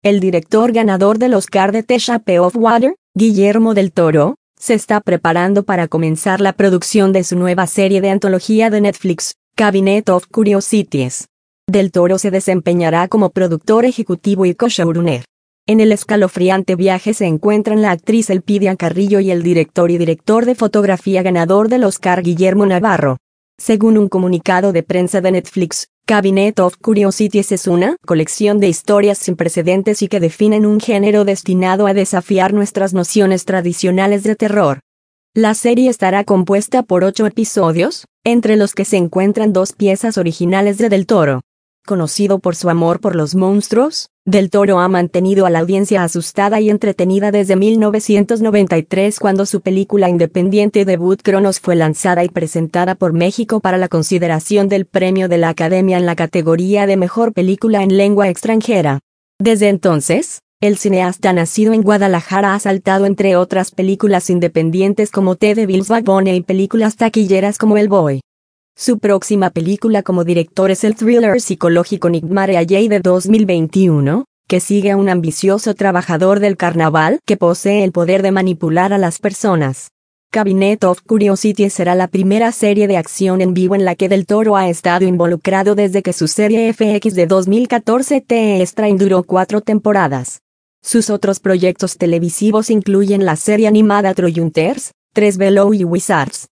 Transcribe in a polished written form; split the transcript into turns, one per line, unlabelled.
El director ganador del Oscar de The Shape of Water, Guillermo del Toro, se está preparando para comenzar la producción de su nueva serie de antología de Netflix, Cabinet of Curiosities. Del Toro se desempeñará como productor ejecutivo y co-showrunner. En el escalofriante viaje se encuentran la actriz Elpidia Carrillo y el director de fotografía ganador del Oscar Guillermo Navarro. Según un comunicado de prensa de Netflix, Cabinet of Curiosities es una colección de historias sin precedentes y que definen un género destinado a desafiar nuestras nociones tradicionales de terror. La serie estará compuesta por 8 episodios, entre los que se encuentran 2 piezas originales de Del Toro. Conocido por su amor por los monstruos, Del Toro ha mantenido a la audiencia asustada y entretenida desde 1993 cuando su película independiente debut Cronos fue lanzada y presentada por México para la consideración del premio de la Academia en la categoría de Mejor Película en Lengua Extranjera. Desde entonces, el cineasta nacido en Guadalajara ha saltado entre otras películas independientes como The Devil's Backbone y películas taquilleras como El Boy. Su próxima película como director es el thriller psicológico Nightmare Alley de 2021, que sigue a un ambicioso trabajador del carnaval que posee el poder de manipular a las personas. Cabinet of Curiosities será la primera serie de acción en vivo en la que Del Toro ha estado involucrado desde que su serie FX de 2014 The Strain duró 4 temporadas. Sus otros proyectos televisivos incluyen la serie animada Troll Hunters, 3 Below y Wizards.